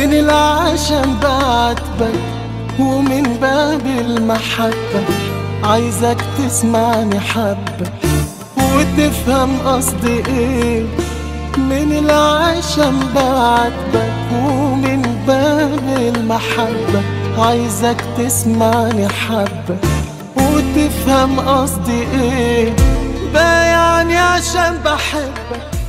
من العشم بعاتبك ومن باب المحبة عايزك تسمعني حبة وتفهم قصدي ايه. من العشم بعاتبك ومن باب المحبة عايزك تسمعني حبة وتفهم قصدي ايه. بايعني عشان بحبك